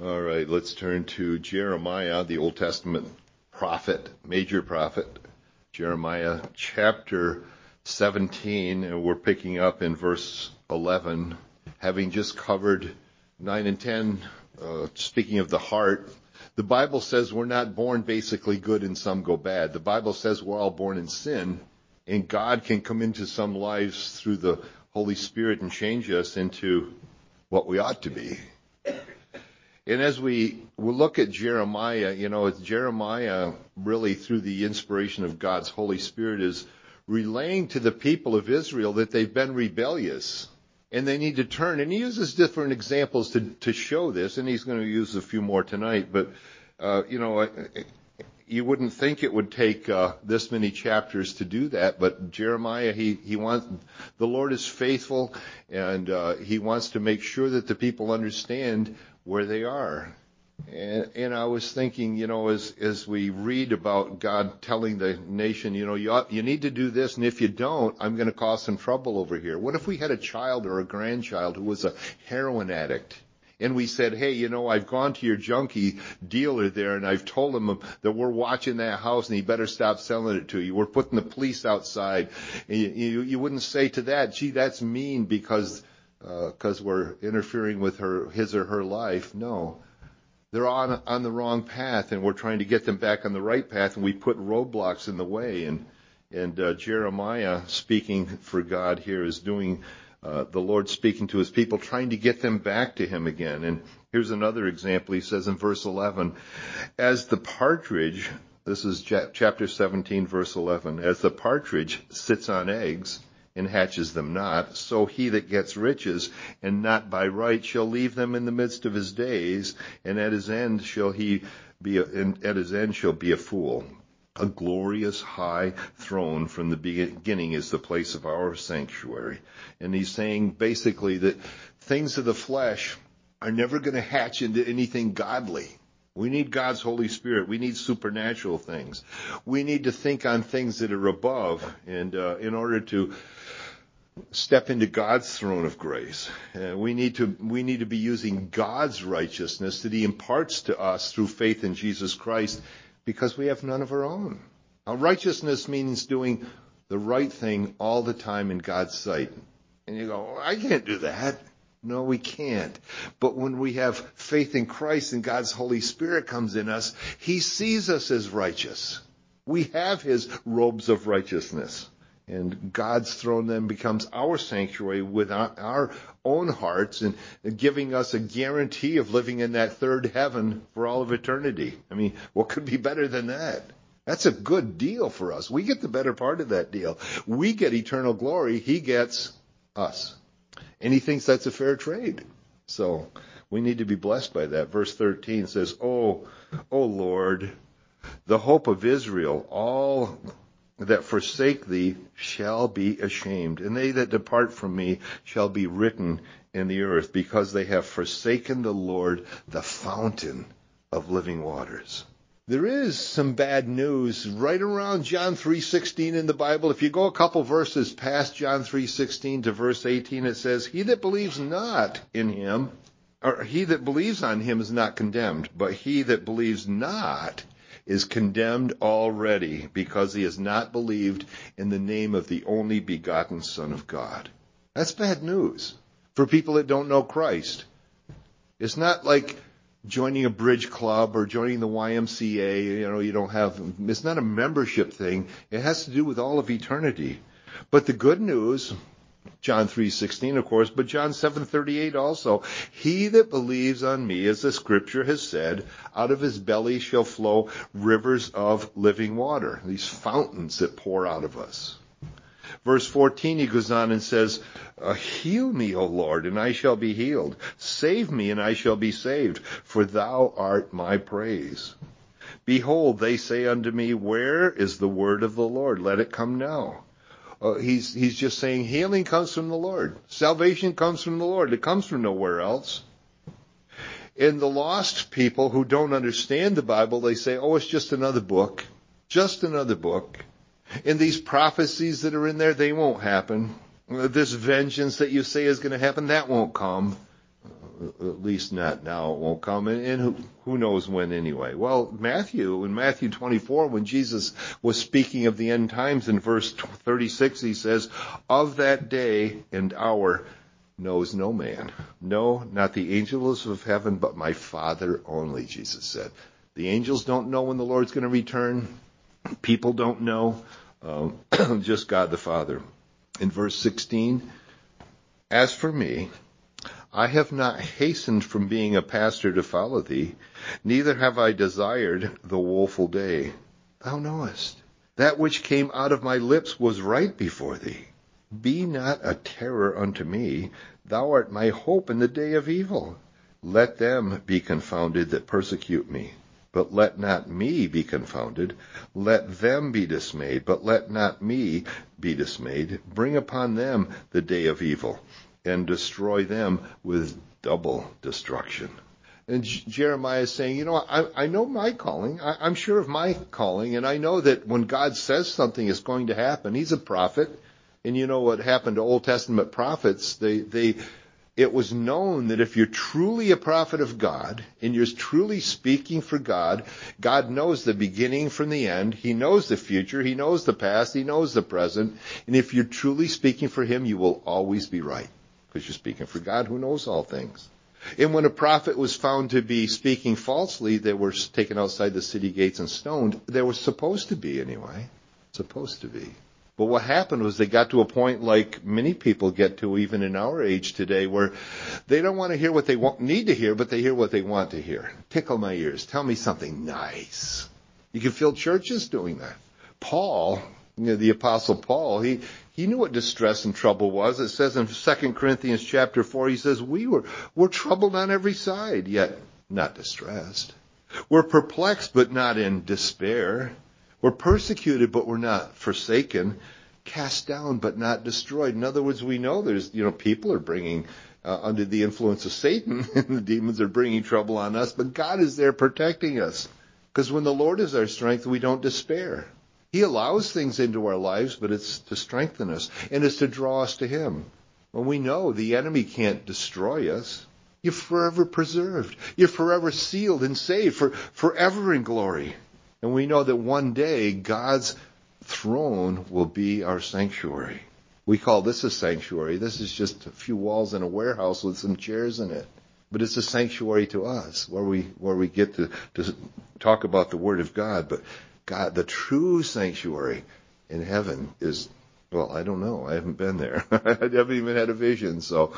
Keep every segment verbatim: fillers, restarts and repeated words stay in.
All right, let's turn to Jeremiah, the Old Testament prophet, major prophet. Jeremiah chapter seventeen, and we're picking up in verse eleven, having just covered nine and ten, uh, speaking of the heart. The Bible says we're not born basically good and some go bad. The Bible says we're all born in sin, and God can come into some lives through the Holy Spirit and change us into what we ought to be. And as we will look at Jeremiah, you know, it's Jeremiah really through the inspiration of God's Holy Spirit is relaying to the people of Israel that they've been rebellious and they need to turn. And he uses different examples to, to show this, and he's going to use a few more tonight. But, uh, you know, you wouldn't think it would take uh, this many chapters to do that, but Jeremiah, he, he wants, the Lord is faithful, and uh, he wants to make sure that the people understand where they are. And, and I was thinking, you know, as as we read about God telling the nation, you know, you ought, you need to do this, and if you don't, I'm going to cause some trouble over here. What if we had a child or a grandchild who was a heroin addict? And we said, hey, you know, I've gone to your junkie dealer there and I've told him that we're watching that house and he better stop selling it to you. We're putting the police outside. And you, you, you wouldn't say to that, gee, that's mean because because uh, we're interfering with her, his or her life. No. They're on on the wrong path, and we're trying to get them back on the right path, and we put roadblocks in the way. And and uh, Jeremiah, speaking for God here, is doing uh, the Lord speaking to his people, trying to get them back to him again. And here's another example. He says in verse eleven, as the partridge, this is chapter seventeen, verse eleven, as the partridge sits on eggs and hatches them not, so he that gets riches and not by right shall leave them in the midst of his days, and at his end shall he be a, and at his end shall be a fool. A glorious high throne from the beginning is the place of our sanctuary. And he's saying basically that things of the flesh are never going to hatch into anything godly. We need God's Holy Spirit. We need supernatural things. We need to think on things that are above, and uh, in order to step into God's throne of grace, uh, we need to we need to be using God's righteousness that he imparts to us through faith in Jesus Christ, because we have none of our own. Now, righteousness means doing the right thing all the time in God's sight. And you go, I can't do that. No, we can't. But when we have faith in Christ and God's Holy Spirit comes in us, he sees us as righteous. We have his robes of righteousness. And God's throne then becomes our sanctuary with our, our own hearts, and giving us a guarantee of living in that third heaven for all of eternity. I mean, what could be better than that? That's a good deal for us. We get the better part of that deal. We get eternal glory. He gets us. And he thinks that's a fair trade. So we need to be blessed by that. Verse thirteen says, Oh, O Lord, the hope of Israel, all that forsake thee shall be ashamed, and they that depart from me shall be written in the earth, because they have forsaken the Lord, the fountain of living waters. There is some bad news right around John three sixteen in the Bible. If you go a couple verses past John three sixteen to verse eighteen, it says, He that believes not in him, or he that believes on him is not condemned, but he that believes not is condemned already, because he has not believed in the name of the only begotten Son of God. That's bad news for people that don't know Christ. It's not like joining a bridge club or joining the Y M C A. You know, you don't have, it's not a membership thing. It has to do with all of eternity. But the good news, John three sixteen, of course, but John seven thirty-eight also, he that believes on me, as the scripture has said, out of his belly shall flow rivers of living water, these fountains that pour out of us. Verse fourteen, he goes on and says, heal me, O Lord, and I shall be healed. Save me, and I shall be saved, for thou art my praise. Behold, they say unto me, where is the word of the Lord? Let it come now. Uh, he's he's just saying healing comes from the Lord. Salvation comes from the Lord. It comes from nowhere else. And the lost people who don't understand the Bible, they say, oh, it's just another book. Just another book. And these prophecies that are in there, they won't happen. This vengeance that you say is going to happen, that won't come. at least not now. It won't come. And, and who, who knows when anyway? Well, Matthew, in Matthew twenty-four, when Jesus was speaking of the end times in verse thirty-six, he says, of that day and hour knows no man. No, not the angels of heaven, but my Father only, Jesus said. The angels don't know when the Lord's going to return. People don't know. Um, just God the Father. In verse sixteen, as for me, I have not hastened from being a pastor to follow thee, neither have I desired the woeful day. Thou knowest, that which came out of my lips was right before thee. Be not a terror unto me, thou art my hope in the day of evil. Let them be confounded that persecute me, but let not me be confounded. Let them be dismayed, but let not me be dismayed. Bring upon them the day of evil, and destroy them with double destruction. And J- Jeremiah is saying, you know, I, I know my calling. I, I'm sure of my calling, and I know that when God says something is going to happen, he's a prophet. And you know what happened to Old Testament prophets? They, they, it was known that if you're truly a prophet of God, and you're truly speaking for God, God knows the beginning from the end. He knows the future. He knows the past. He knows the present. And if you're truly speaking for him, you will always be right, because you're speaking for God who knows all things. And when a prophet was found to be speaking falsely, they were taken outside the city gates and stoned. They were supposed to be anyway. Supposed to be. But what happened was they got to a point like many people get to even in our age today, where they don't want to hear what they want, need to hear, but they hear what they want to hear. Tickle my ears. Tell me something nice. You can feel churches doing that. Paul, you know, the Apostle Paul, he, he knew what distress and trouble was. It says in Second Corinthians chapter four, he says, we were, we're troubled on every side, yet not distressed. We're perplexed, but not in despair. We're persecuted, but we're not forsaken. Cast down, but not destroyed. In other words, we know there's, you know, people are bringing, uh, under the influence of Satan, and the demons are bringing trouble on us, but God is there protecting us. Because when the Lord is our strength, we don't despair. He allows things into our lives, but it's to strengthen us, and it's to draw us to him. When we know the enemy can't destroy us, you're forever preserved. You're forever sealed and saved, for forever in glory. And we know that one day God's throne will be our sanctuary. We call this a sanctuary. This is just a few walls in a warehouse with some chairs in it. But it's a sanctuary to us, where we where we get to, to talk about the Word of God. But God, the true sanctuary in heaven is, well, I don't know. I haven't been there. I haven't even had a vision. So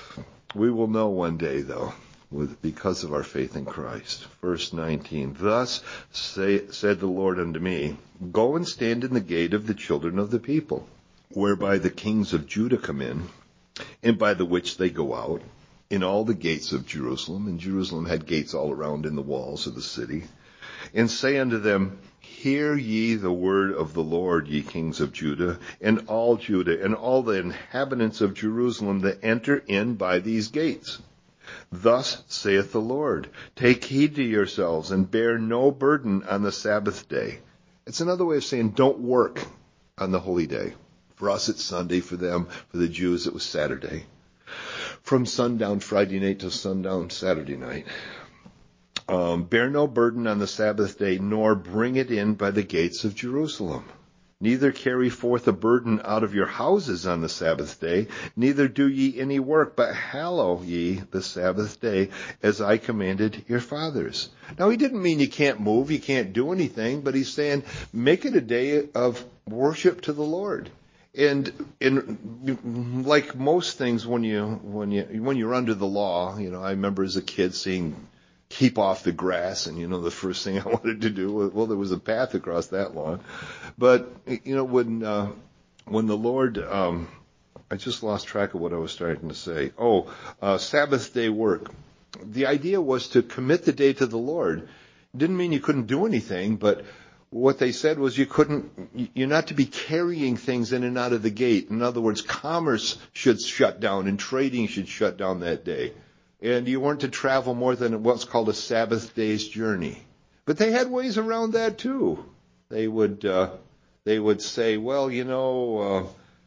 we will know one day, though, with, because of our faith in Christ. Verse nineteen, thus say, said the Lord unto me, go and stand in the gate of the children of the people, whereby the kings of Judah come in, and by the which they go out, in all the gates of Jerusalem. And Jerusalem had gates all around in the walls of the city. And say unto them, hear ye the word of the Lord, ye kings of Judah, and all Judah, and all the inhabitants of Jerusalem that enter in by these gates. Thus saith the Lord, take heed to yourselves, and bear no burden on the Sabbath day. It's another way of saying don't work on the holy day. For us it's Sunday, for them, for the Jews it was Saturday. From sundown Friday night to sundown Saturday night. Um, bear no burden on the Sabbath day, nor bring it in by the gates of Jerusalem. Neither carry forth a burden out of your houses on the Sabbath day, neither do ye any work, but hallow ye the Sabbath day, as I commanded your fathers. Now, he didn't mean you can't move, you can't do anything, but he's saying make it a day of worship to the Lord. And in like most things, when you when you when you're under the law, you know, I remember as a kid seeing keep off the grass, and you know the first thing I wanted to do was, well, there was a path across that lawn. But you know when uh, when the Lord, um, I just lost track of what I was starting to say. Oh, uh, Sabbath day work. The idea was to commit the day to the Lord. It didn't mean you couldn't do anything, but what they said was you couldn't, you're not to be carrying things in and out of the gate. In other words, commerce should shut down and trading should shut down that day. And you weren't to travel more than what's called a Sabbath day's journey. But they had ways around that too. They would, uh, they would say, well, you know, uh,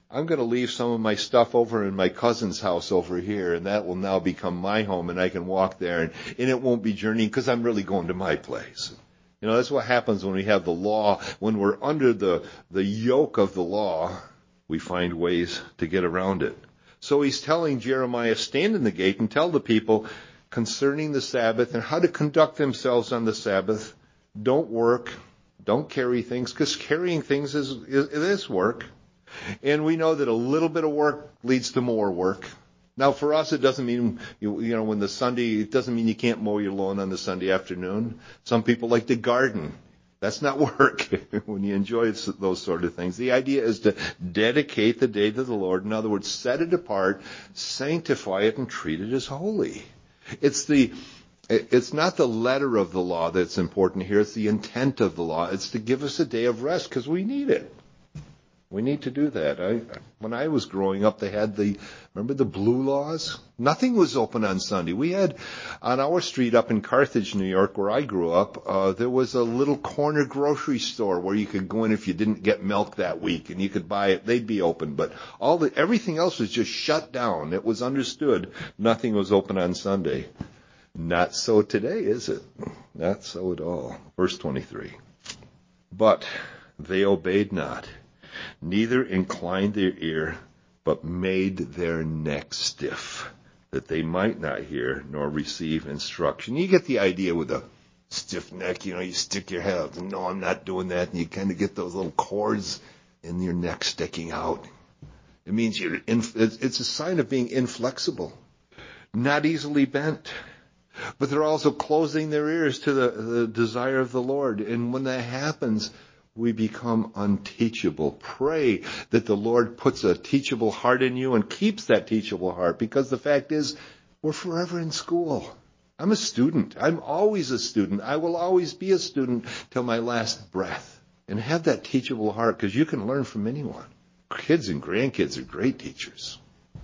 I'm going to leave some of my stuff over in my cousin's house over here, and that will now become my home, and I can walk there, and, and it won't be journeying because I'm really going to my place. You know, that's what happens when we have the law. When we're under the, the yoke of the law, we find ways to get around it. So he's telling Jeremiah, stand in the gate and tell the people concerning the Sabbath and how to conduct themselves on the Sabbath. Don't work. Don't carry things, because carrying things is, is, is work. And we know that a little bit of work leads to more work. Now, for us, it doesn't mean, you, you know, when the Sunday, it doesn't mean you can't mow your lawn on the Sunday afternoon. Some people like to garden. That's not work when you enjoy those sort of things. The idea is to dedicate the day to the Lord. In other words, set it apart, sanctify it, and treat it as holy. It's the, it's not the letter of the law that's important here. It's the intent of the law. It's to give us a day of rest because we need it. We need to do that. I, when I was growing up, they had the, remember the blue laws? Nothing was open on Sunday. We had, on our street up in Carthage, New York, where I grew up, uh, there was a little corner grocery store where you could go in if you didn't get milk that week, and you could buy it. They'd be open, but all the, everything else was just shut down. It was understood nothing was open on Sunday. Not so today, is it? Not so at all. Verse twenty-three. But they obeyed not, neither inclined their ear, but made their neck stiff, that they might not hear nor receive instruction. You get the idea with a stiff neck, you know, you stick your head out, no, I'm not doing that, and you kind of get those little cords in your neck sticking out. It means you're in, it's a sign of being inflexible, not easily bent. But they're also closing their ears to the, the desire of the Lord. And when that happens, we become unteachable. Pray that the Lord puts a teachable heart in you and keeps that teachable heart, because the fact is, we're forever in school. I'm a student. I'm always a student. I will always be a student till my last breath. And have that teachable heart, because you can learn from anyone. Kids and grandkids are great teachers.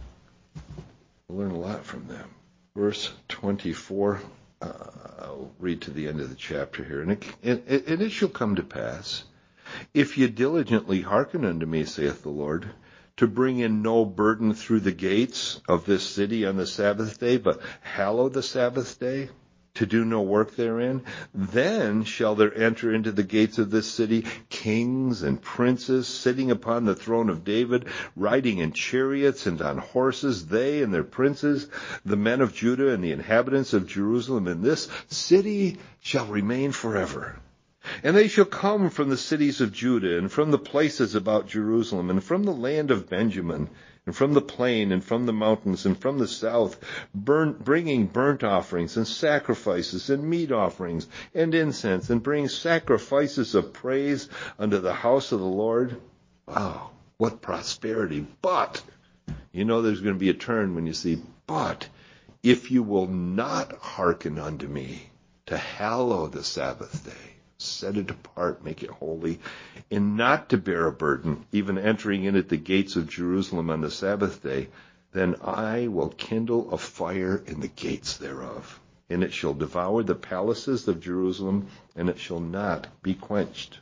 We'll learn a lot from them. Verse twenty-four, uh, I'll read to the end of the chapter here. And it, it, and it shall come to pass, if ye diligently hearken unto me, saith the Lord, to bring in no burden through the gates of this city on the Sabbath day, but hallow the Sabbath day, to do no work therein, then shall there enter into the gates of this city kings and princes sitting upon the throne of David, riding in chariots and on horses, they and their princes, the men of Judah and the inhabitants of Jerusalem. And this city shall remain forever. And they shall come from the cities of Judah, and from the places about Jerusalem, and from the land of Benjamin, and from the plain, and from the mountains, and from the south, burn, bringing burnt offerings, and sacrifices, and meat offerings, and incense, and bring sacrifices of praise unto the house of the Lord. Wow, what prosperity. But, you know there's going to be a turn when you see, but, if you will not hearken unto me, to hallow the Sabbath day, set it apart, make it holy, and not to bear a burden, even entering in at the gates of Jerusalem on the Sabbath day, then I will kindle a fire in the gates thereof, and it shall devour the palaces of Jerusalem, and it shall not be quenched.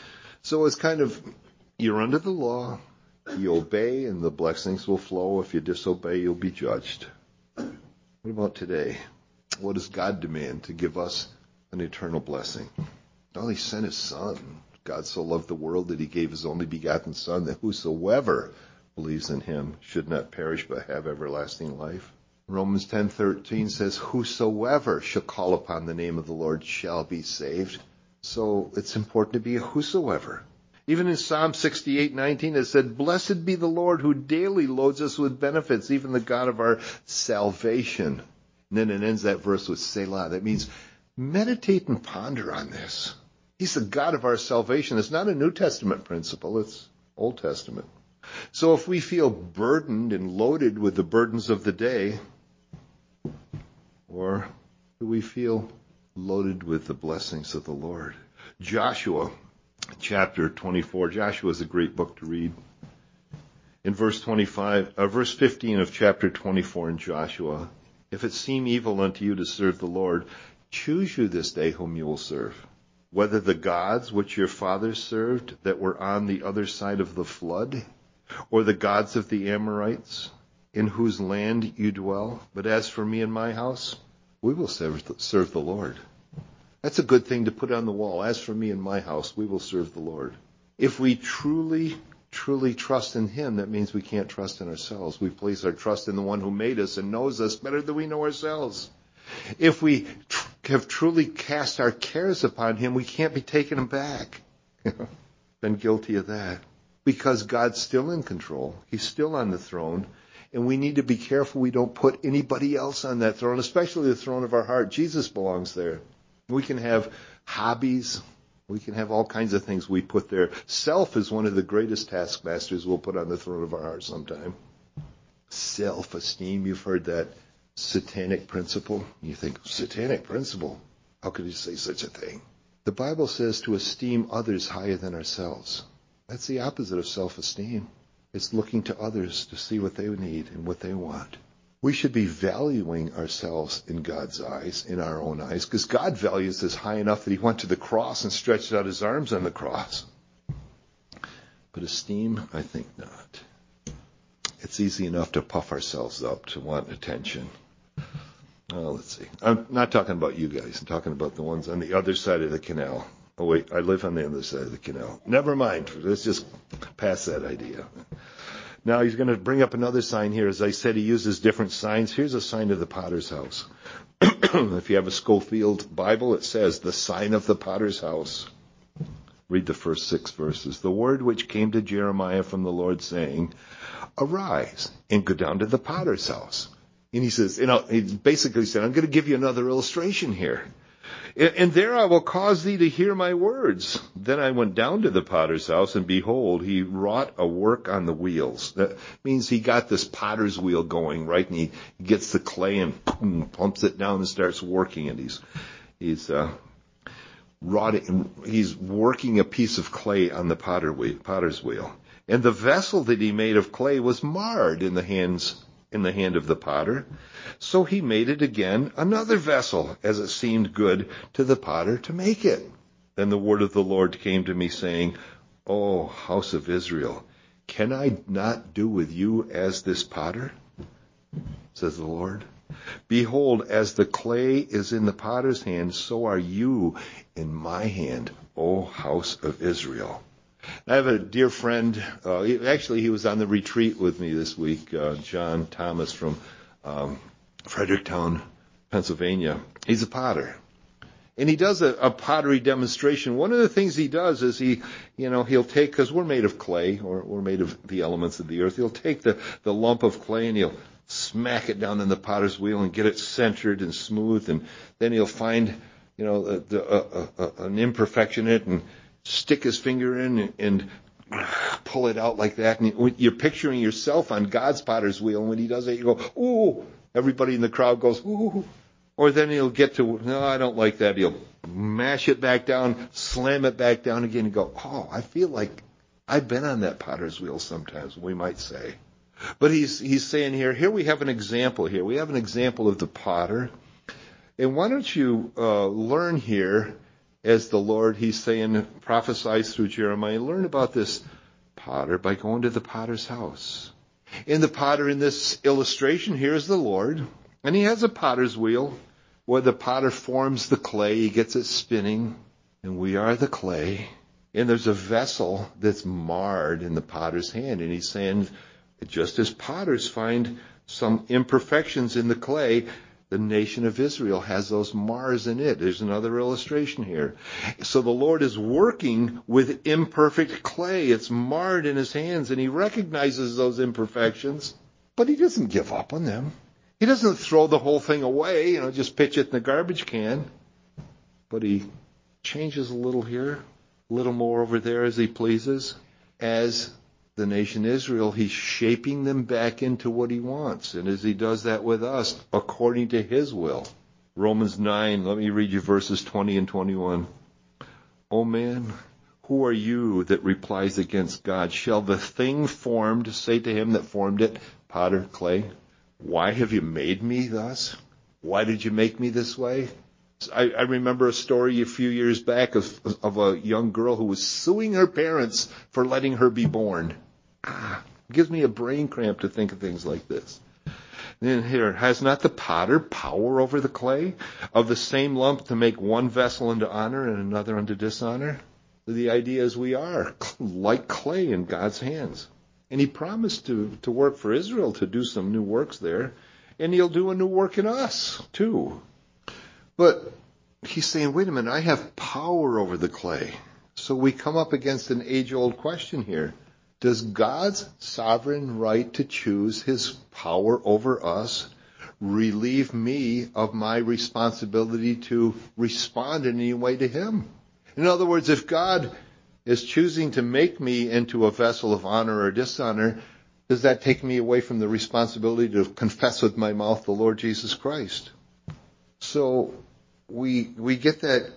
So it's kind of, you're under the law, you obey, and the blessings will flow. If you disobey, you'll be judged. What about today? What does God demand to give us an eternal blessing? Well, he sent his Son. God so loved the world that he gave his only begotten Son, that whosoever believes in him should not perish but have everlasting life. Romans ten thirteen says, whosoever shall call upon the name of the Lord shall be saved. So it's important to be a whosoever. Even in Psalm sixty-eight nineteen, it said, blessed be the Lord who daily loads us with benefits, even the God of our salvation. And then it ends that verse with Selah. That means meditate and ponder on this. He's the God of our salvation. It's not a New Testament principle. It's Old Testament. So if we feel burdened and loaded with the burdens of the day, or do we feel loaded with the blessings of the Lord? Joshua, chapter twenty-four. Joshua is a great book to read. In verse twenty-five, uh, verse fifteen of chapter twenty-four in Joshua, if it seem evil unto you to serve the Lord, choose you this day whom you will serve, whether the gods which your fathers served that were on the other side of the flood, or the gods of the Amorites, in whose land you dwell? But as for me and my house, we will serve the, serve the Lord. That's a good thing to put on the wall. As for me and my house, we will serve the Lord. If we truly, truly trust in him, that means we can't trust in ourselves. We place our trust in the one who made us and knows us better than we know ourselves. If we tr- have truly cast our cares upon him, we can't be taking them back. Been guilty of that. Because God's still in control. He's still on the throne. And we need to be careful we don't put anybody else on that throne, especially the throne of our heart. Jesus belongs there. We can have hobbies. We can have all kinds of things we put there. Self is one of the greatest taskmasters we'll put on the throne of our heart sometime. Self-esteem, you've heard that satanic principle. You think, satanic principle? How could you say such a thing? The Bible says to esteem others higher than ourselves. That's the opposite of self-esteem. It's looking to others to see what they need and what they want. We should be valuing ourselves in God's eyes, in our own eyes, because God values us high enough that he went to the cross and stretched out his arms on the cross. But esteem, I think not. It's easy enough to puff ourselves up, to want attention. Oh, let's see. I'm not talking about you guys. I'm talking about the ones on the other side of the canal. Oh, wait, I live on the other side of the canal. Never mind. Let's just pass that idea. Now he's going to bring up another sign here. As I said, he uses different signs. Here's a sign of the potter's house. If you have a Schofield Bible, it says, the sign of the potter's house. Read the first six verses. The word which came to Jeremiah from the Lord saying, arise and go down to the potter's house. And he says, you know, he basically said, I'm going to give you another illustration here. And there I will cause thee to hear my words. Then I went down to the potter's house, and behold, he wrought a work on the wheels. That means he got this potter's wheel going, right? And he gets the clay and boom, pumps it down and starts working it. He's, he's, uh, wrought it, he's working a piece of clay on the potter wheel, potter's wheel. And the vessel that he made of clay was marred in the hands in the hand of the potter. So he made it again another vessel, as it seemed good to the potter to make it. Then the word of the Lord came to me, saying, O house of Israel, can I not do with you as this potter? Says the Lord. Behold, as the clay is in the potter's hand, so are you in my hand, O house of Israel. I have a dear friend, uh, actually he was on the retreat with me this week, uh, John Thomas from um, Fredericktown, Pennsylvania. He's a potter. And he does a, a pottery demonstration. One of the things he does is he, you know, he'll take, because we're made of clay, or we're made of the elements of the earth, he'll take the, the lump of clay and he'll smack it down in the potter's wheel and get it centered and smooth, and then he'll find, you know, the, the, uh, uh, an imperfection in it and stick his finger in and, and pull it out like that. And you're picturing yourself on God's potter's wheel. And when he does it, you go, ooh. Everybody in the crowd goes, ooh. Or then he'll get to, no, I don't like that. He'll mash it back down, slam it back down again and go, oh, I feel like I've been on that potter's wheel sometimes, we might say. But he's he's saying here, here we have an example here. We have an example of the potter. And why don't you uh, learn here, as the Lord, he's saying, prophesies through Jeremiah, learn about this potter by going to the potter's house. And the potter in this illustration here is the Lord. And he has a potter's wheel where the potter forms the clay. He gets it spinning. And we are the clay. And there's a vessel that's marred in the potter's hand. And he's saying, just as potters find some imperfections in the clay, the nation of Israel has those mars in it. There's another illustration here. So the Lord is working with imperfect clay. It's marred in his hands, and he recognizes those imperfections, but he doesn't give up on them. He doesn't throw the whole thing away, you know, just pitch it in the garbage can. But he changes a little here, a little more over there as he pleases. As the nation Israel, he's shaping them back into what he wants. And as he does that with us, according to his will. Romans nine, let me read you verses twenty and twenty-one. O man, who are you that replies against God? Shall the thing formed say to him that formed it, potter, clay, why have you made me thus? Why did you make me this way? I, I remember a story a few years back of, of a young girl who was suing her parents for letting her be born. Ah, It gives me a brain cramp to think of things like this. Then here, has not the potter power over the clay of the same lump to make one vessel unto honor and another unto dishonor? The idea is we are like clay in God's hands. And he promised to, to work for Israel, to do some new works there. And he'll do a new work in us, too. But he's saying, wait a minute, I have power over the clay. So we come up against an age-old question here. Does God's sovereign right to choose his power over us relieve me of my responsibility to respond in any way to him? In other words, if God is choosing to make me into a vessel of honor or dishonor, does that take me away from the responsibility to confess with my mouth the Lord Jesus Christ? So we we get that.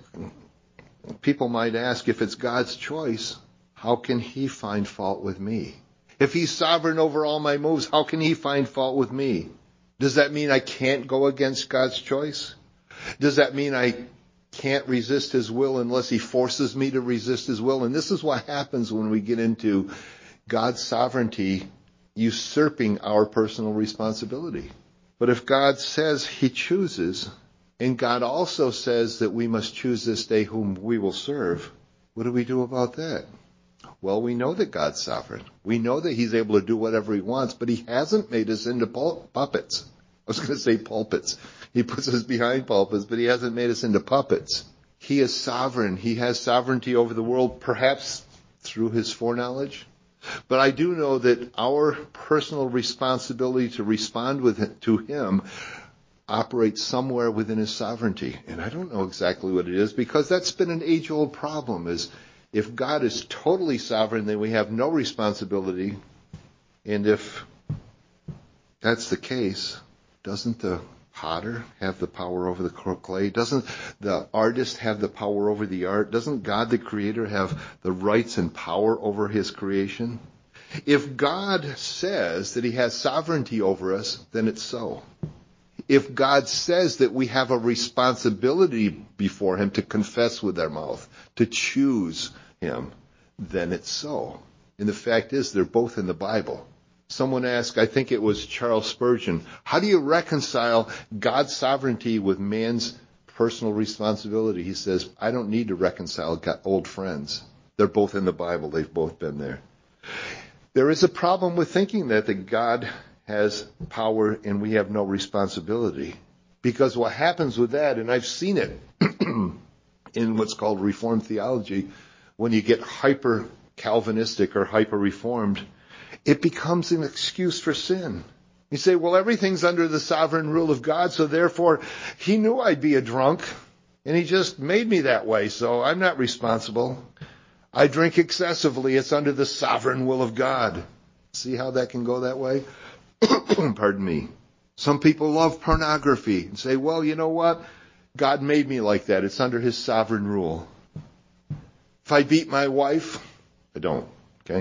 People might ask, if it's God's choice, how can he find fault with me? If he's sovereign over all my moves, how can he find fault with me? Does that mean I can't go against God's choice? Does that mean I can't resist his will unless he forces me to resist his will? And this is what happens when we get into God's sovereignty usurping our personal responsibility. But if God says he chooses, and God also says that we must choose this day whom we will serve, what do we do about that? Well, we know that God's sovereign. We know that he's able to do whatever he wants, but he hasn't made us into pul- puppets. I was going to say pulpits. He puts us behind pulpits, but he hasn't made us into puppets. He is sovereign. He has sovereignty over the world, perhaps through his foreknowledge. But I do know that our personal responsibility to respond with to him operates somewhere within his sovereignty. And I don't know exactly what it is, because that's been an age-old problem, is if God is totally sovereign, then we have no responsibility. And if that's the case, doesn't the potter have the power over the clay? Doesn't the artist have the power over the art? Doesn't God, the creator, have the rights and power over his creation? If God says that he has sovereignty over us, then it's so. If God says that we have a responsibility before him to confess with our mouth, to choose him, then it's so. And the fact is, they're both in the Bible. Someone asked, I think it was Charles Spurgeon, how do you reconcile God's sovereignty with man's personal responsibility? He says, I don't need to reconcile old friends. They're both in the Bible. They've both been there. There is a problem with thinking that, that God has power and we have no responsibility. Because what happens with that, and I've seen it in what's called Reformed theology, when you get hyper-Calvinistic or hyper-Reformed, it becomes an excuse for sin. You say, well, everything's under the sovereign rule of God, so therefore he knew I'd be a drunk, and he just made me that way, so I'm not responsible. I drink excessively, it's under the sovereign will of God. See how that can go that way? Pardon me. Some people love pornography and say, well, you know what? God made me like that. It's under his sovereign rule. If I beat my wife, I don't, okay?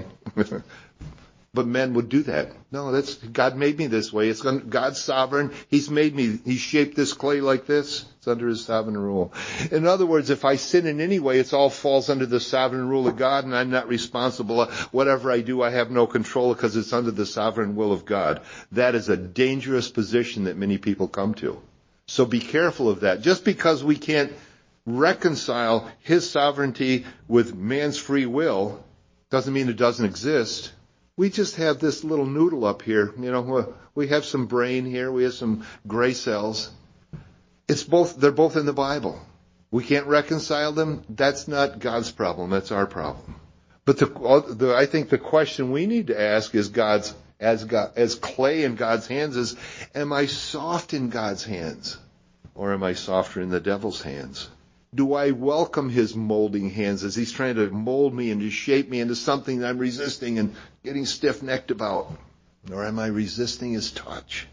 But men would do that. No, that's God made me this way. It's God's sovereign. He's made me. He shaped this clay like this. It's under his sovereign rule. In other words, if I sin in any way, it all falls under the sovereign rule of God, and I'm not responsible. Whatever I do, I have no control because it's under the sovereign will of God. That is a dangerous position that many people come to. So be careful of that. Just because we can't reconcile his sovereignty with man's free will doesn't mean it doesn't exist. We just have this little noodle up here. You know, we have some brain here. We have some gray cells. It's both, they're both in the Bible. We can't reconcile them. That's not God's problem. That's our problem. But the, the, I think the question we need to ask is God's, as God, as clay in God's hands is, am I soft in God's hands? Or am I softer in the devil's hands? Do I welcome his molding hands as he's trying to mold me and to shape me into something that I'm resisting and getting stiff-necked about? Or am I resisting his touch?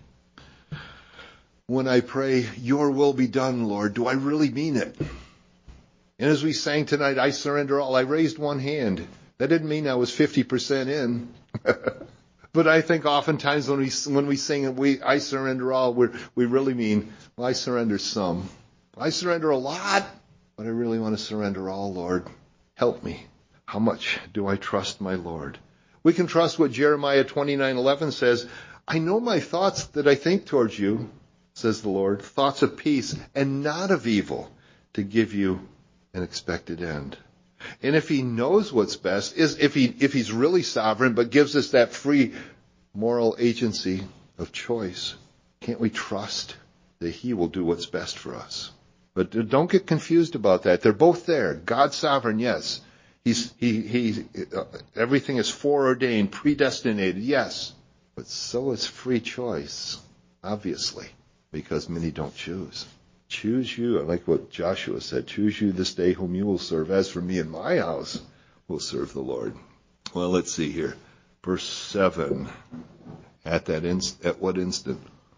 When I pray, your will be done, Lord, do I really mean it? And as we sang tonight, I surrender all. I raised one hand. That didn't mean I was fifty percent in. But I think oftentimes when we when we sing, we I surrender all, we we really mean, well, I surrender some. I surrender a lot. But I really want to surrender all, Lord. Help me. How much do I trust my Lord? We can trust what Jeremiah twenty-nine eleven says. I know my thoughts that I think towards you, says the Lord, thoughts of peace and not of evil, to give you an expected end. And if he knows what's best, is if he if he's really sovereign but gives us that free moral agency of choice, can't we trust that he will do what's best for us? But don't get confused about that. They're both there. God's sovereign, yes. He's he he uh, everything is foreordained, predestinated, yes. But so is free choice, obviously, because many don't choose. Choose you. I like what Joshua said. Choose you this day whom you will serve. As for me and my house, we'll serve the Lord. Well, let's see here. Verse seven. At that inst- at what instant?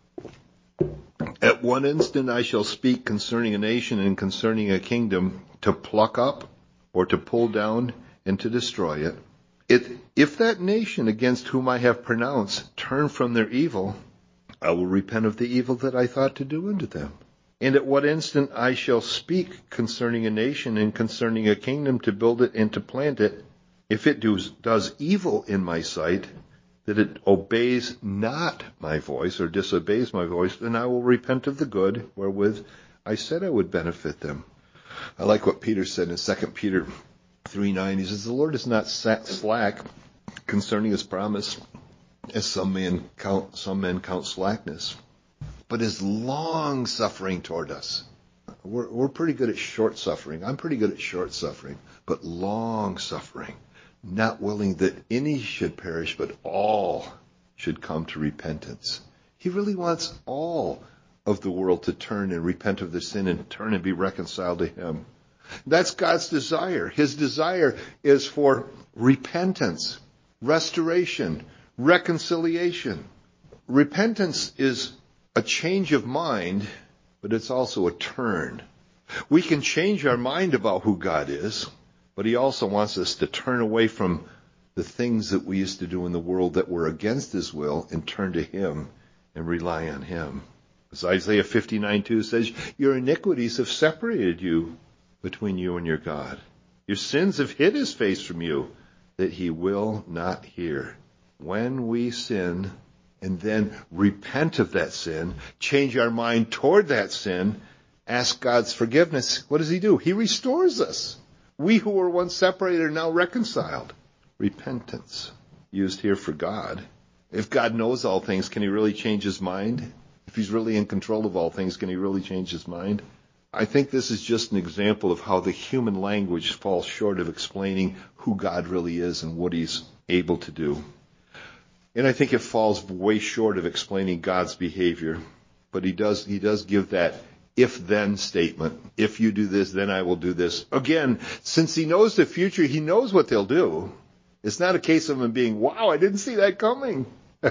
At one instant I shall speak concerning a nation and concerning a kingdom, to pluck up or to pull down and to destroy it. It, if that nation against whom I have pronounced turn from their evil, I will repent of the evil that I thought to do unto them. And at what instant I shall speak concerning a nation and concerning a kingdom, to build it and to plant it, if it does, does evil in my sight, that it obeys not my voice or disobeys my voice, then I will repent of the good wherewith I said I would benefit them. I like what Peter said in Second Peter three nine. He says, the Lord is not slack concerning his promise, as some men count, some men count slackness, but is long suffering toward us. We're, we're pretty good at short suffering. I'm pretty good at short suffering, but long suffering, not willing that any should perish, but all should come to repentance. He really wants all of the world to turn and repent of their sin and turn and be reconciled to him. That's God's desire. His desire is for repentance, restoration, reconciliation. Repentance is a change of mind, but it's also a turn. We can change our mind about who God is, but he also wants us to turn away from the things that we used to do in the world that were against his will and turn to him and rely on him. As Isaiah fifty-nine two says, your iniquities have separated you between you and your God. Your sins have hid his face from you, that he will not hear. When we sin and then repent of that sin, change our mind toward that sin, ask God's forgiveness, what does he do? He restores us. We who were once separated are now reconciled. Repentance, used here for God. If God knows all things, can he really change his mind? If he's really in control of all things, can he really change his mind? I think this is just an example of how the human language falls short of explaining who God really is and what he's able to do. And I think it falls way short of explaining God's behavior. But he does, he does give that if-then statement. If you do this, then I will do this. Again, since he knows the future, he knows what they'll do. It's not a case of him being, wow, I didn't see that coming.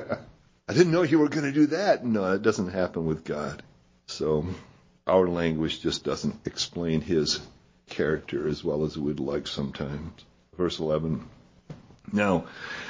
I didn't know you were going to do that. No, it doesn't happen with God. So our language just doesn't explain his character as well as we would like sometimes. Verse eleven. Now,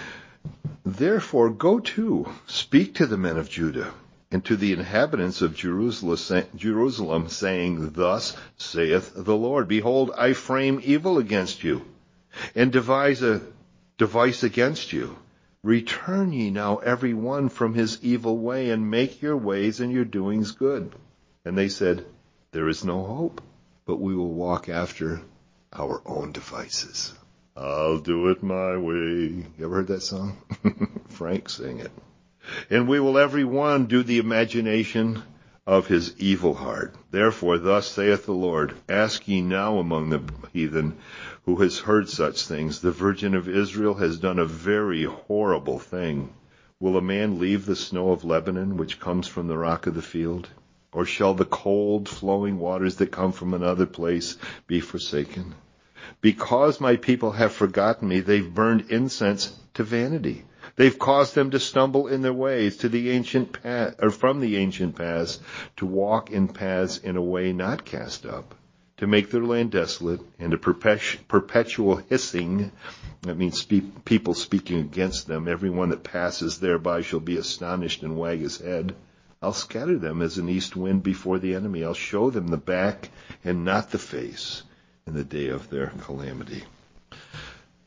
therefore go to, speak to the men of Judah and to the inhabitants of Jerusalem, saying, thus saith the Lord, behold, I frame evil against you, and devise a device against you. Return ye now every one from his evil way, and make your ways and your doings good. And they said, there is no hope, but we will walk after our own devices. I'll do it my way. You ever heard that song? Frank sang it. And we will every one do the imagination of his evil heart. Therefore, thus saith the Lord, ask ye now among the heathen who has heard such things. The Virgin of Israel has done a very horrible thing. Will a man leave the snow of Lebanon, which comes from the rock of the field? Or shall the cold flowing waters that come from another place be forsaken? Because my people have forgotten me, they've burned incense to vanity. They've caused them to stumble in their ways to the ancient path, or from the ancient paths, to walk in paths in a way not cast up, to make their land desolate, and a perpetu- perpetual hissing. That means speak, people speaking against them. Everyone that passes thereby shall be astonished and wag his head. I'll scatter them as an east wind before the enemy. I'll show them the back and not the face in the day of their calamity.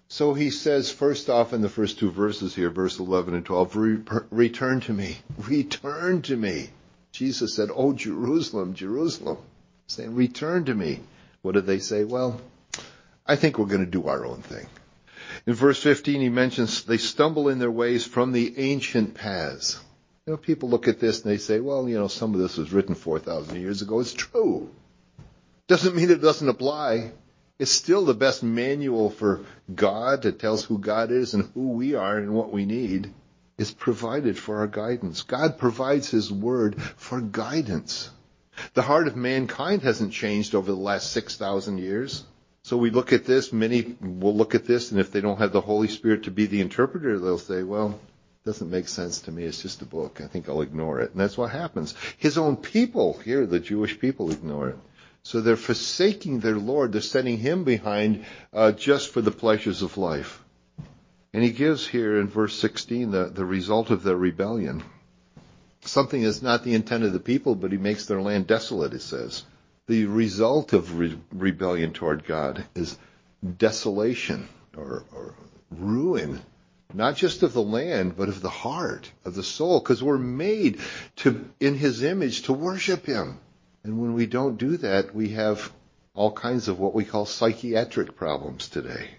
So he says, first off in the first two verses here, verse eleven and twelve, Re- return to me, return to me. Jesus said, oh, Jerusalem, Jerusalem, saying, return to me. What did they say? Well, I think we're going to do our own thing. In verse fifteen, he mentions they stumble in their ways from the ancient paths. You know, people look at this and they say, well, you know, some of this was written four thousand years ago. It's true. Doesn't mean it doesn't apply. It's still the best manual for God that tells who God is and who we are and what we need. It's provided for our guidance. God provides His Word for guidance. The heart of mankind hasn't changed over the last six thousand years. So we look at this, many will look at this, and if they don't have the Holy Spirit to be the interpreter, they'll say, well, it doesn't make sense to me. It's just a book. I think I'll ignore it. And that's what happens. His own people here, the Jewish people, ignore it. So they're forsaking their Lord. They're setting Him behind uh, just for the pleasures of life. And he gives here in verse sixteen the, the result of their rebellion. Something that's not the intent of the people, but he makes their land desolate, it says. The result of re- rebellion toward God is desolation or, or ruin, not just of the land, but of the heart, of the soul, because we're made to, in His image, to worship Him. And when we don't do that, we have all kinds of what we call psychiatric problems today.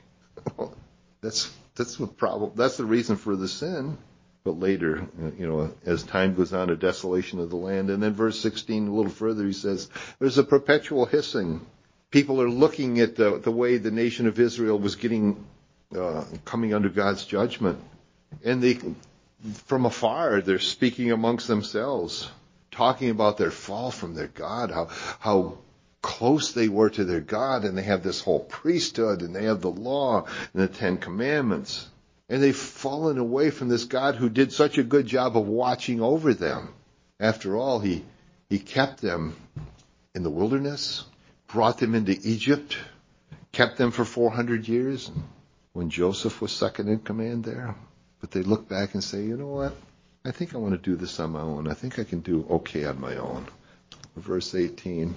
that's that's the problem. That's the reason for the sin. But later, you know, as time goes on, a desolation of the land. And then verse sixteen, a little further, he says, there's a perpetual hissing. People are looking at the, the way the nation of Israel was getting, uh, coming under God's judgment. And they, from afar, they're speaking amongst themselves, talking about their fall from their God, how, how close they were to their God, and they have this whole priesthood, and they have the law and the Ten Commandments. And they've fallen away from this God who did such a good job of watching over them. After all, he, he kept them in the wilderness, brought them into Egypt, kept them for four hundred years when Joseph was second in command there. But they look back and say, you know what? I think I want to do this on my own. I think I can do okay on my own. Verse eighteen.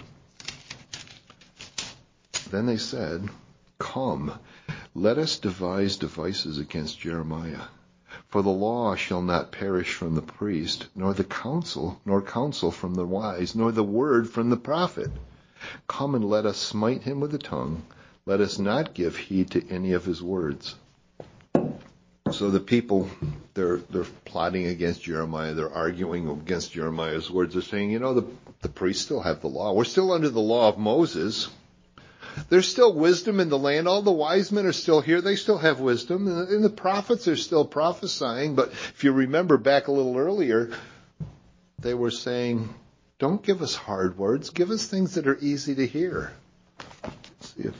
Then they said, come, let us devise devices against Jeremiah. For the law shall not perish from the priest, nor the counsel, nor counsel from the wise, nor the word from the prophet. Come and let us smite him with the tongue. Let us not give heed to any of his words. So the people, they're they're plotting against Jeremiah. They're arguing against Jeremiah's words. They're saying, you know, the, the priests still have the law. We're still under the law of Moses. There's still wisdom in the land. All the wise men are still here. They still have wisdom. And the prophets are still prophesying. But if you remember back a little earlier, they were saying, don't give us hard words. Give us things that are easy to hear. Let's see if...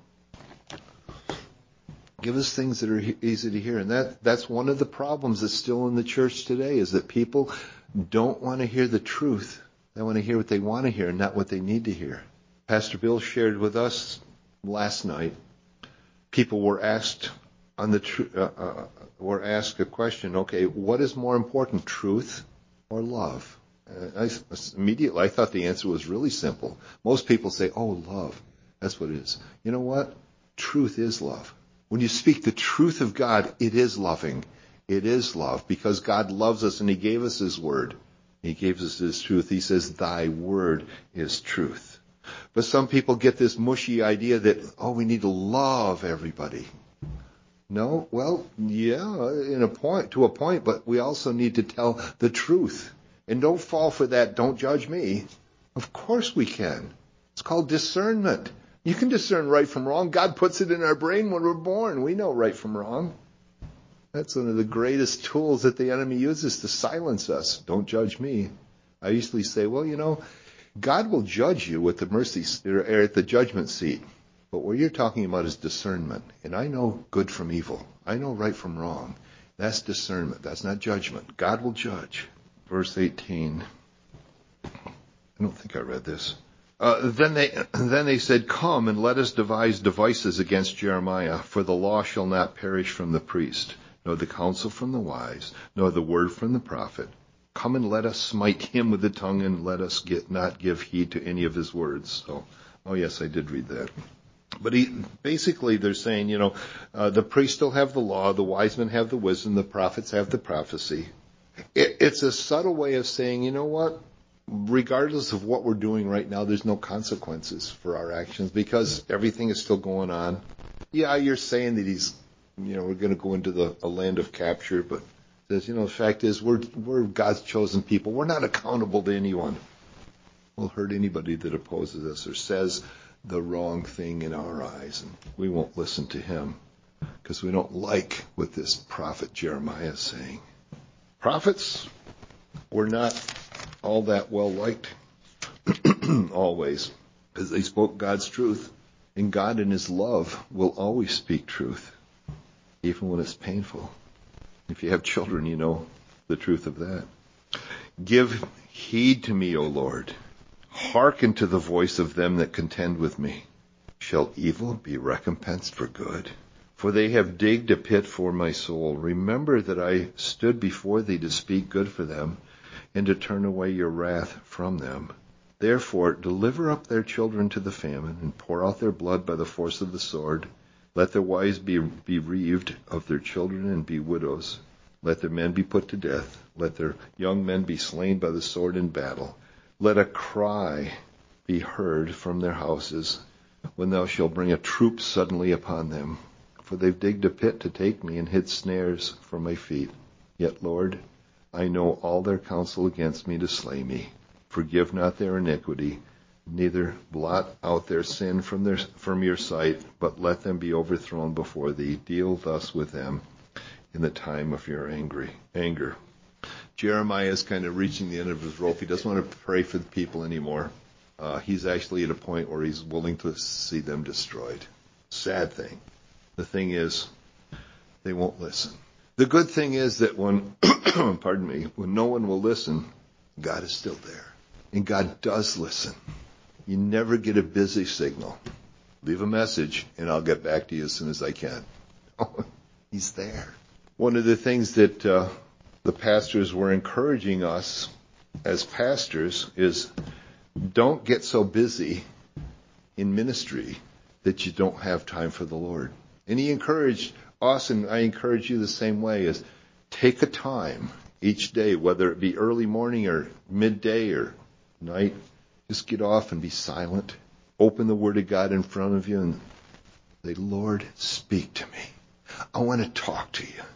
Give us things that are easy to hear. And that, that's one of the problems that's still in the church today, is that people don't want to hear the truth. They want to hear what they want to hear, not what they need to hear. Pastor Bill shared with us last night, people were asked on the tr- uh, uh, were asked a question, okay, what is more important, truth or love? Uh, I, immediately, I thought the answer was really simple. Most people say, oh, love. That's what it is. You know what? Truth is love. When you speak the truth of God, it is loving. It is love, because God loves us and He gave us His word. He gave us His truth. He says, thy word is truth. But some people get this mushy idea that, oh, we need to love everybody. No, well, yeah, in a point, to a point, but we also need to tell the truth. And don't fall for that, don't judge me. Of course we can. It's called discernment. You can discern right from wrong. God puts it in our brain when we're born. We know right from wrong. That's one of the greatest tools that the enemy uses to silence us. Don't judge me. I usually say, well, you know, God will judge you at the mercy or at the judgment seat. But what you're talking about is discernment. And I know good from evil. I know right from wrong. That's discernment. That's not judgment. God will judge. Verse eighteen. I don't think I read this. Uh, then they then they said, come and let us devise devices against Jeremiah, for the law shall not perish from the priest, nor the counsel from the wise, nor the word from the prophet. Come and let us smite him with the tongue, and let us get not give heed to any of his words. So, oh yes, I did read that. But he, basically they're saying, you know, uh, the priests still have the law, the wise men have the wisdom, the prophets have the prophecy. It, it's a subtle way of saying, you know what? Regardless of what we're doing right now, there's no consequences for our actions because everything is still going on. Yeah, you're saying that he's, you know, we're going to go into the a land of capture, but says, you know, the fact is we're we're God's chosen people. We're not accountable to anyone. We'll hurt anybody that opposes us or says the wrong thing in our eyes, and we won't listen to him because we don't like what this prophet Jeremiah is saying. Prophets were not all that well liked always because they spoke God's truth, and God in his love will always speak truth, even when it's painful. If you have children, you know the truth of that. Give heed to me, O Lord. Hearken to the voice of them that contend with me. Shall evil be recompensed for good? For they have digged a pit for my soul. Remember that I stood before thee to speak good for them, and to turn away your wrath from them. Therefore deliver up their children to the famine, and pour out their blood by the force of the sword. Let their wives be bereaved of their children, and be widows. Let their men be put to death. Let their young men be slain by the sword in battle. Let a cry be heard from their houses, when thou shalt bring a troop suddenly upon them. For they've digged a pit to take me, and hid snares for my feet. Yet, Lord, I know all their counsel against me to slay me. Forgive not their iniquity, neither blot out their sin from their from your sight, but let them be overthrown before thee. Deal thus with them in the time of your angry anger. Jeremiah is kind of reaching the end of his rope. He doesn't want to pray for the people anymore. Uh, he's actually at a point where he's willing to see them destroyed. Sad thing. The thing is, they won't listen. The good thing is that when, pardon me, when no one will listen, God is still there. And God does listen. You never get a busy signal. Leave a message and I'll get back to you as soon as I can. He's there. One of the things that uh, the pastors were encouraging us as pastors is don't get so busy in ministry that you don't have time for the Lord. And he encouraged us, and I encourage you the same way, is take a time each day, whether it be early morning or midday or night, just get off and be silent. Open the Word of God in front of you and say, Lord, speak to me. I want to talk to you.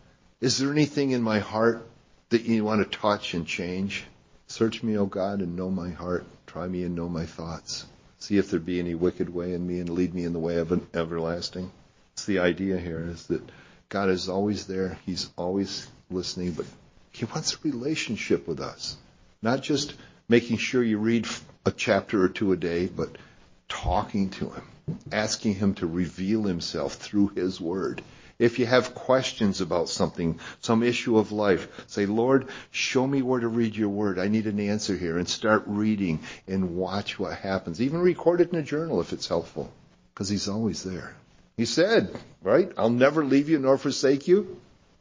Is there anything in my heart that you want to touch and change? Search me, O God, and know my heart. Try me and know my thoughts. See if there be any wicked way in me and lead me in the way of an everlasting. It's the idea here is that God is always there. He's always listening, but he wants a relationship with us. Not just making sure you read a chapter or two a day, but talking to him, asking him to reveal himself through his word. If you have questions about something, some issue of life, say, Lord, show me where to read your word. I need an answer here. And start reading and watch what happens. Even record it in a journal if it's helpful, because he's always there. He said, right, I'll never leave you nor forsake you.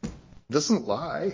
Doesn't lie.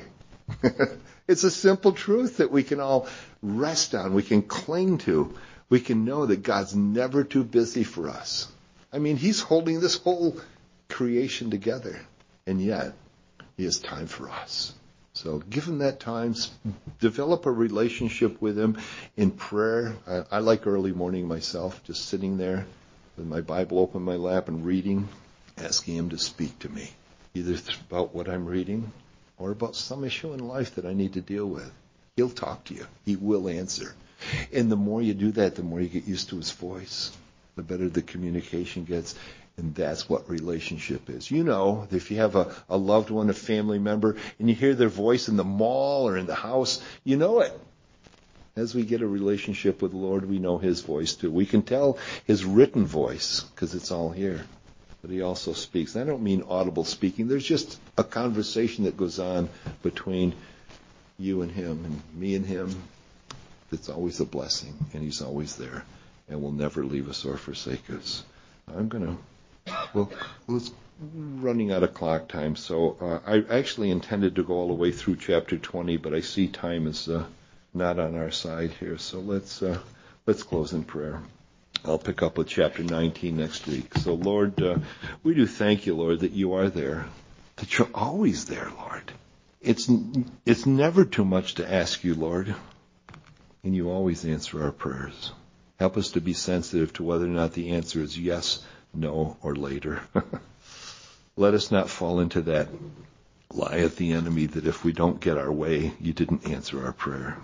It's a simple truth that we can all rest on. We can cling to. We can know that God's never too busy for us. I mean, he's holding this whole creation together, and yet he has time for us. So give him that time. Develop a relationship with him in prayer. I, I like early morning myself, just sitting there with my Bible open in my lap and reading, asking him to speak to me, either about what I'm reading or about some issue in life that I need to deal with. He'll talk to you. He will answer. And the more you do that, the more you get used to his voice, the better the communication gets. And that's what relationship is. You know, if you have a, a loved one, a family member, and you hear their voice in the mall or in the house, you know it. As we get a relationship with the Lord, we know his voice too. We can tell his written voice because it's all here. But he also speaks. I don't mean audible speaking. There's just a conversation that goes on between you and him and me and him. It's always a blessing, and he's always there and will never leave us or forsake us. I'm going to... Well, it's running out of clock time, so uh, I actually intended to go all the way through chapter twenty, but I see time is uh, not on our side here, so let's uh, let's close in prayer. I'll pick up with chapter nineteen next week. So, Lord, uh, we do thank you, Lord, that you are there, that you're always there, Lord. It's it's never too much to ask you, Lord, and you always answer our prayers. Help us to be sensitive to whether or not the answer is yes, no, or later. Let us not fall into that lie of the enemy that if we don't get our way, you didn't answer our prayer.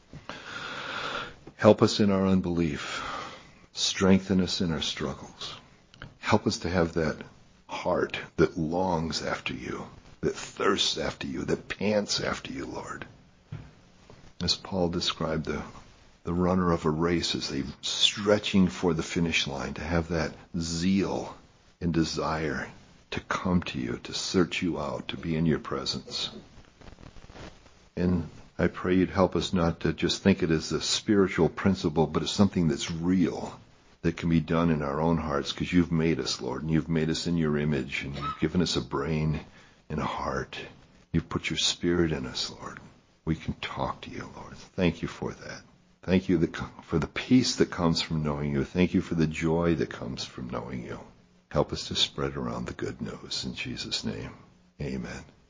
Help us in our unbelief. Strengthen us in our struggles. Help us to have that heart that longs after you, that thirsts after you, that pants after you, Lord. As Paul described the, the runner of a race as they stretching for the finish line, to have that zeal and desire to come to you, to search you out, to be in your presence. And I pray you'd help us not to just think it as a spiritual principle, but as something that's real, that can be done in our own hearts, because you've made us, Lord, and you've made us in your image, and you've given us a brain and a heart. You've put your spirit in us, Lord. We can talk to you, Lord. Thank you for that. Thank you for the peace that comes from knowing you. Thank you for the joy that comes from knowing you. Help us to spread around the good news. In Jesus' name, amen.